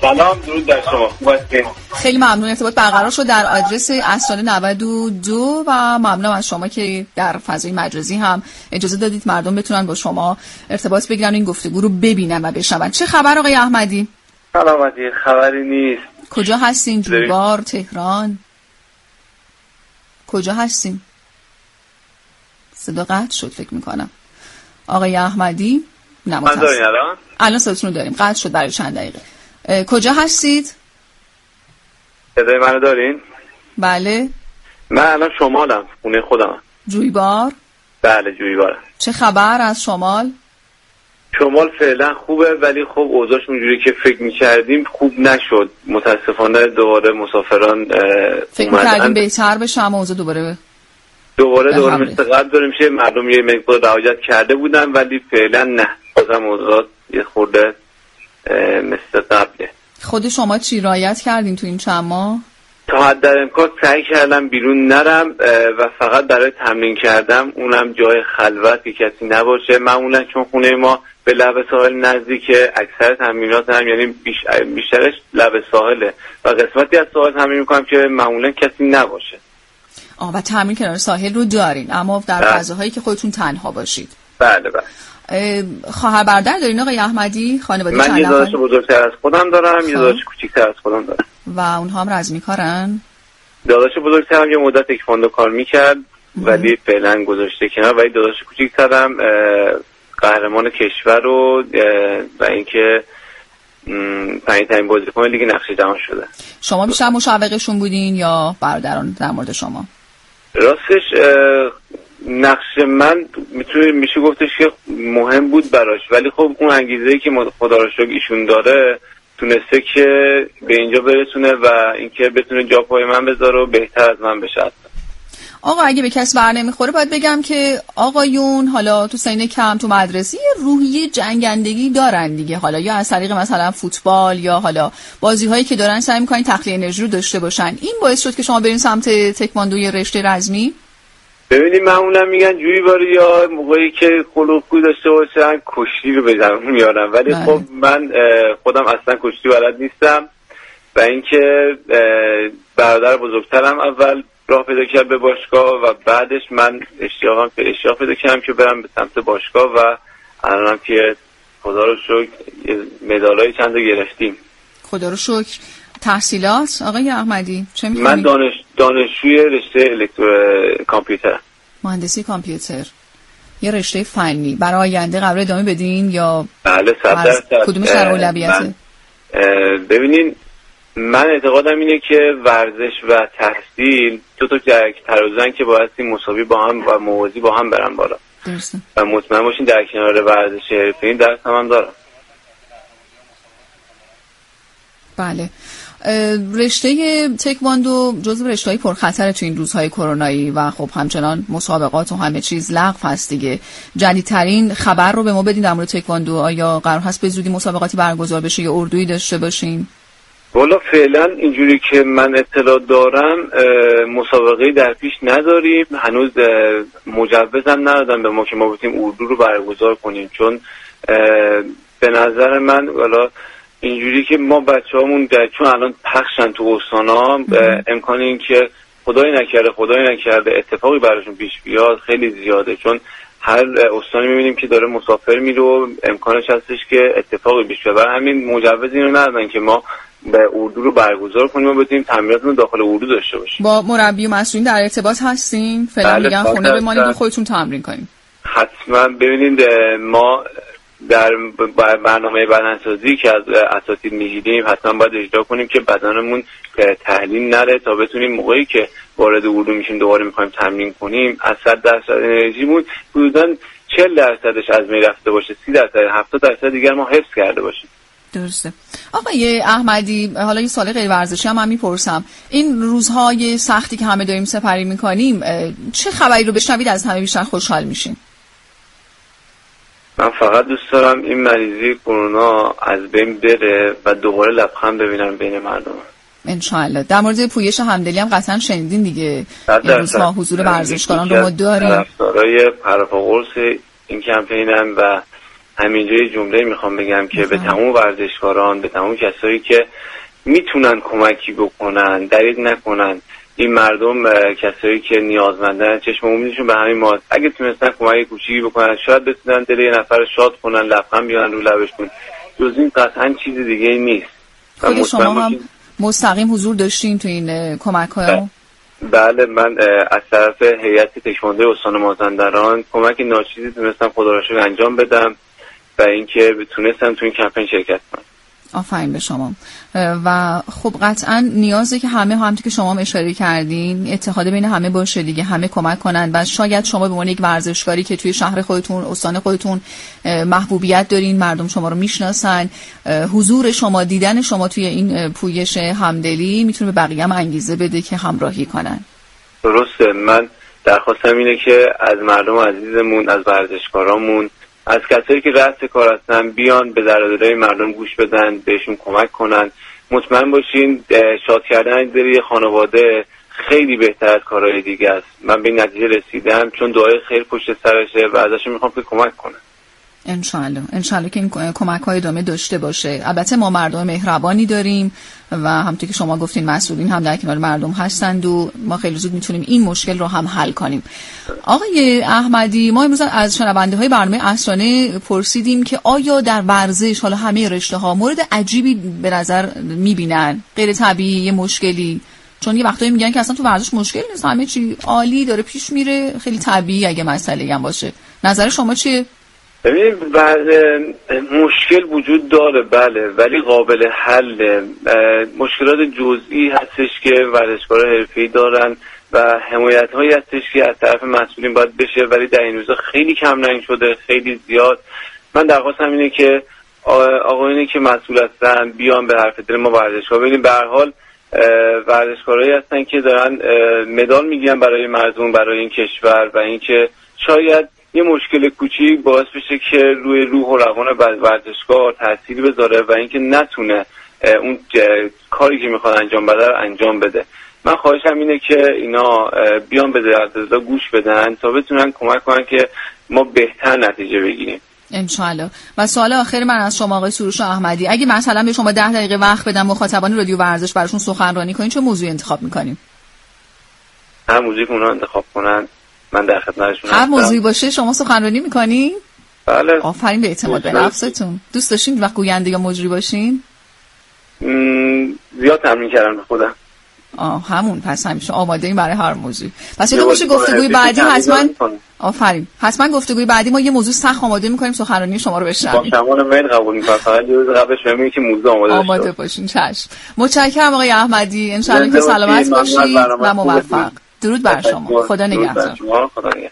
سلام، درود در شما. خوب هستین؟ خیلی ممنون. ارتباط برقرار شد در آدرس اسرار 92 و ممنونم از شما که در فضای مجازی هم اجازه دادید مردم بتونن با شما ارتباط بگیرن و این گفتگو رو ببینن و بشنون. چه خبر آقای احمدی؟ سلامتی، خبری نیست. کجا هستین؟ جویبار، تهران؟ کجا هستین؟ صدا قطع شد فکر میکنم. آقای احمدی؟ نه متاسفم. الان صداتون رو داریم. قطع شد برای چند دقیقه. کجا هستید؟ صدای منو دارین؟ بله. من الان شمالم، خونه خودم. جویبار؟ بله جویبارم. چه خبر از شمال؟ شمال فعلا خوبه، ولی خب اوضاعش اونجوری که فکر می‌کردیم خوب نشد. متاسفانه دوباره مسافران فکر می‌کردیم بهتر بشه اما اوضاع دوباره مثل قبل داره میشه. مردم یه مقدار رعایت کرده بودن ولی فعلا نه، بازم اوضاع یه خورده مثل قبله. خود شما چی رعایت کردین تو این چند ماه؟ تا حد امکان سعی کردم بیرون نرم و فقط برای تمرین کردم، اونم جای خلوت که کسی نباشه. معمولا چون خونه ما به لب ساحل نزدیکه، اکثر تمرینات هم یعنی بیشترش لب ساحله و قسمتی از ساحل تمرین میکنم که معمولا کسی نباشه. و تمرین کنار ساحل رو دارین اما در فضاهایی که خودتون تنها باشید. بله. خواهر برادر دارین آقای احمدی؟ خانواده چند نفر؟ من یه داداش بزرگتر از خودم دارم، یه داداش کوچیک‌تر از خودم دارم. و اونها هم رزمی کارن؟ داداش بزرگترم یه مدت تکواندو کار میکرد ولی فعلا گذاشته کنار، ولی داداش کوچیک‌ترم قهرمان کشور و اینکه 5 بازیکن لیگ نقشه جهان شده. شما بیشتر مشوقشون بودین یا برادران در مورد شما؟ راستش نقش من میشه گفتش که مهم بود براش، ولی خب اون انگیزه‌ای که خدا رو شکر ایشون داره تونسته که به اینجا برسونه و اینکه بتونه جا پای من بذاره و بهتر از من بشه. آقا اگه به کس بر نمیخوره باید بگم که آقایون حالا تو سن کم تو مدرسه روحیه جنگندگی دارن دیگه، حالا یا از طریق مثلا فوتبال یا حالا بازی‌هایی که دارن سعی می‌کنن تخلیه انرژی رو داشته باشن. این باعث شد که شما برین سمت تکواندوی رشته رزمی؟ ببینید معمولا میگن جویباری یا موقعی که خلوقی داشته باشن کشتی رو بزنن میارن، ولی خب من خودم اصلا کشتی بلد نیستم و اینکه برادر بزرگترم اول راه پیدا کرد به باشگاه و بعدش من اشتیاق پیدا کردم که برم به سمت باشگاه و الانم که خدا رو شکر مدالای چند تا گرفتیم. خدا رو شکر. تحصیلات آقای احمدی چه می‌کنید؟ من دانشجوی رشته کامپیوتر. مهندسی کامپیوتر. یه رشته فنی برای آینده قرار ادامه بدین یا بله 100%؟ کدومش در اولویته؟ ببینین من اعتقادم اینه که ورزش و تحصیل دو تا ترازن که بایستی مساوی با هم و موازی با هم برن بالا. درسته. و مطمئن باشین در کنار ورزش حرفه‌ای درس هم دارم. بله. رشته تکواندو جزو رشته‌های پرخطر تو این روزهای کرونایی و خب همچنان مسابقات و همه چیز لغو هست دیگه. جدیدترین خبر رو به ما بدین در مورد تکواندو. آیا قرار هست به زودی مسابقاتی برگزار بشه یا اردویی داشته باشین؟ والا فعلا اینجوری که من اطلاع دارم مسابقه در پیش نداریم، هنوز مجوز هم ندادن به ما که ما بتونیم اردو رو برگزار کنیم، چون به نظر من والا اینجوری که ما بچه‌هامون چون الان پخشن تو استانا امکان این که خدای نکرده اتفاقی براشون پیش بیاد خیلی زیاده، چون هر استانی می‌بینیم که داره مسافر میره و امکانش هستش که اتفاقی پیش بیاد. برای همین مجوز اینو ندادن که ما به اردو رو برگزار کنیم و بتونیم تمریناتمون داخل اردو داشته باشیم. با مربی و مسئولین در ارتباط هستین؟ فعلا میگن خونه بمونید و خودتون تمرین کنین. حتما ببینید ما در برنامه بدنسازی که از اساتید میگیریم حتما باید اجرا کنیم که بدنمون تحلیل نره تا بتونیم موقعی که وارد اردو میشیم دوباره میخوایم تمرین کنیم از 100% انرژیمون حدوداً 40%ش از بین رفته باشه، 30% 70% دیگر ما حفظ کرده باشیم. درسته. آقای احمدی حالا یه سوال غیر ورزشی هم میپرسم، این روزهای سختی که همه داریم سپری میکنیم چه خبری رو بشنوید از همه بیشتر خوشحال میشین؟ من فقط دوست دارم این مریضی کرونا از بین بره و دوباره لبخند ببینم بین مردم. انشالله. در مورد پویش همدلی هم قطعا شنیدین دیگه، این روزها حضور ورزشکاران رو ما داریم. طرفدارای پرپا قرص این کمپینم و همینجا یه جمله میخوام بگم که به تمام ورزشکاران، به تمام کسایی که میتونن کمکی بکنن، دریغ نکنن. این مردم کسایی که نیازمندن، چشم امیدشون به همین ماست. اگه تونستن کمک کوچیکی بکنن، شاید بتونن دل یه نفر رو شاد کنن، لبخند بیارن رو لبشون. جز این قطعا چیز دیگه ای نیست. خود شما هم مستقیم حضور داشتین تو این کمک‌ها؟ بله، من از طرف هیئت تکواندو استان مازندران کمک ناچیزی تونستم خدا را شکر انجام بدم و اینکه تونستم تو این کمپین شرکت کنم. آفرین به شما. و خب قطعا نیازه که همونطور که شما هم اشاره کردین اتحاد بین همه باشه دیگه، همه کمک کنن و شاید شما به عنوان یک ورزشکاری که توی شهر خودتون، استان خودتون محبوبیت دارین، مردم شما رو میشناسن، حضور شما، دیدن شما توی این پویش همدلی میتونه به بقیه هم انگیزه بده که همراهی کنن. درسته. من درخواستم اینه که از مردم عزیزمون، از ورزشکارامون، از کسایی که رأس کار هستن بیان به دردهای مردم گوش بدن، بهشون کمک کنن. مطمئن باشین شاد کردن دل خانواده خیلی بهتر از کارهای دیگه است. من به این نتیجه رسیدم چون دعای خیر پشت سرشه و ازشون میخوام که کمک کنن. انشالله که این کمک‌های ادامه داشته باشه. البته ما مردم مهربانی داریم و همونطور که شما گفتین مسئولین هم در کنار مردم هستند و ما خیلی زود میتونیم این مشکل رو هم حل کنیم. آقای احمدی، ما امروز از شنونده‌های برنامه اسرانه پرسیدیم که آیا در ورزش، حالا همه رشته‌ها، مورد عجیبی به نظر میبینن، غیر طبیعی، یه مشکلی؟ چون یه وقتایی میگن که اصلا تو ورزش مشکل نیست، همه چی عالی داره پیش میره، خیلی طبیعی اگه مسئله‌ای هم باشه. نظر شما چیه؟ ببینید مشکل وجود داره بله، ولی قابل حل. مشکلات جزئی هستش که ورزشکاران حرفه‌ای دارن و حمایت‌هایی هستش که از طرف مسئولین باید بشه، ولی در این روزا خیلی کم رنگ شده، خیلی زیاد. من درخواستم اینه که آقایونی که مسئول هستن بیان به حرف دل ما ورزشکار. ببینید به هر حال ورزشکارایی هستن که دارن مدال میگیرن برای مردم، برای این کشور، و اینکه شاید یه مشکل کوچیک باعث بشه که روی روح و روان ورزشکار تأثیر بذاره و اینکه نتونه اون کاری که میخواد انجام بده رو انجام بده. من خواهشم اینه که اینا بیان به دردها گوش بدن تا بتونن کمک کنن که ما بهتر نتیجه بگیریم انشالله. و سوال آخر من از شما آقای سروش احمدی، اگه مثلا به شما 10 دقیقه وقت بدم مخاطبان رادیو ورزش براشون سخنرانی کنین، چه موضوعی انتخاب میکنیم؟ هر موضوعی که اونا انتخاب کنن من در خدمتشون هستم. هر موضوعی باشه شما سخنرانی میکنین؟ بله. آفرین به اعتماد به نفستون. دوست داشتین وقت گوینده یا مجری باشین؟ زیاد تمرین کردم به خودم. همون، پس همیشه آماده این برای هر موضوعی. پس یه باشه گفتگوی بعدی حتما آفرین. حتما گفتگوی بعدی ما یه موضوع سخت آماده می‌کنیم، سخنرانی شما رو بشنویم. با شما میل قبول می‌کنم. فقط یه روز قبلش بگید که موضوع آماده باشین. چشم. متشکرم آقای احمدی. ان شاء الله که سلامت باشید و موفق. درود بر شما. خدا نگهدار.